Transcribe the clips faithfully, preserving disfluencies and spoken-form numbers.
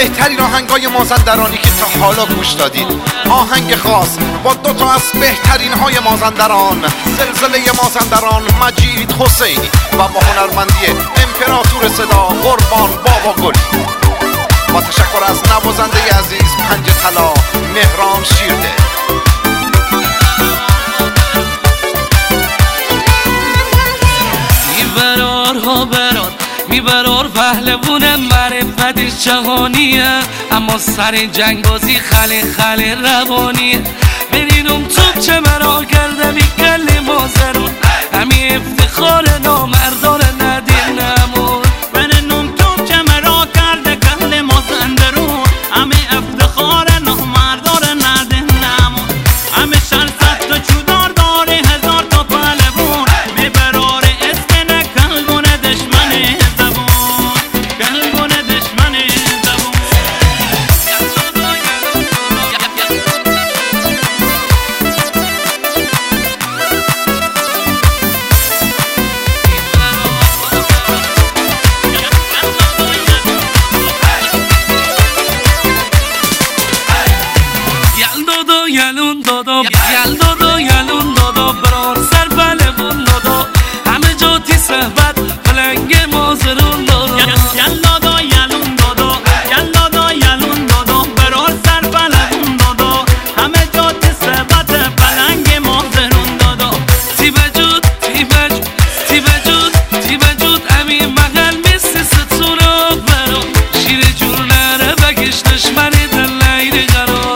بهترین آهنگای مازندرانی که تا حالا گوش دادید. آهنگ خاص با دو تا از بهترین های مازندران، زلزله مازندران مجید حسینی و با هنرمندی امپراتور صدا قربان بابا گل. با تشکر از نوازنده عزیز پنج طلا مهران شیرده. میبرار ها برار میبرار پهلوون معرفت جهانیه، اما سر جنگ بازی خله خله روانیه. برینم توب چه مرا کرده میکل مازرون، همی افتخار نامردان ندین نمون. برینم توب چه مرا کرده کل مازندرون، همی افتخار نامردان ندین نمون. همی شرصت تو چودار داره هزار تا پهلوون، میبرار اسم نکلگون دشمن زبون، کلگون دشمن زبون. یلدادا یلون دادا یلدادا یلون دادا برار سر پهلوون دادا، همه جا تی صحبت پلنگ مازرون دادا. یلادا یلون دادا یلادا یلون دادا برار سر پهلوون دادا، همه جا تی صحبت پلنگ مازرون دادا. تی بجود تی بجود تی بجود تی بجود امی مغل میسی ستونه برا، شیر جور نره بکش دشمن دل نیره قرار.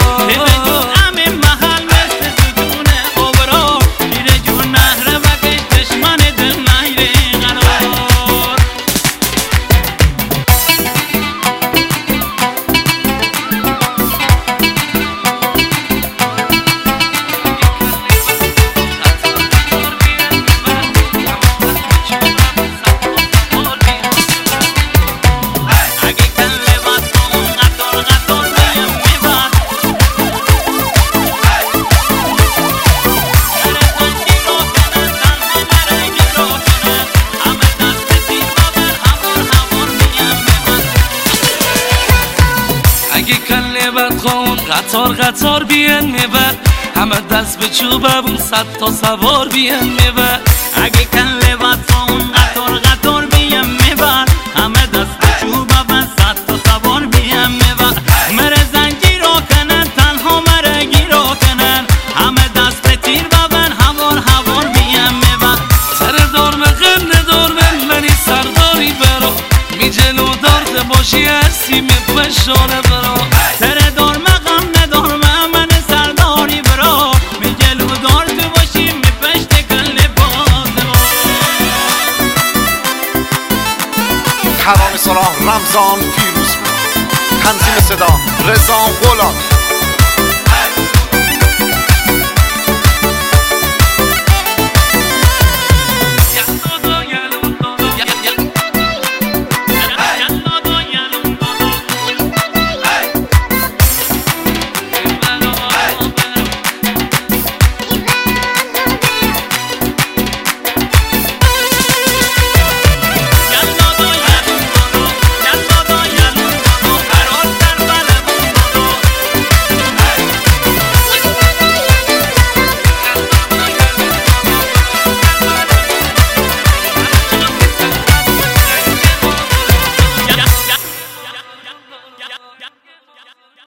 قطار قطار بیان میبر، همه دست به چوبمون صد تا سوار بیان میبر. اگه کله وطن قطار قطار بیان میبر، همه دست به چوبمون صد تا سوار بیان میبر. مره زنجیر رو کنن تنها مره گیرو کنن، همه دست به تیر ببن هوار هوار بیان میبر. سر دار مغن دار من منی سرداری برا، می جلو دارده باشی هستی می پشاره برا. سر دار مغم ندار من سرداری برا، می جلو دار تو باشی می پشت کل باز برا. ترانه سرا رمضان فیروز بود. تنظیم صدا رضا غلام.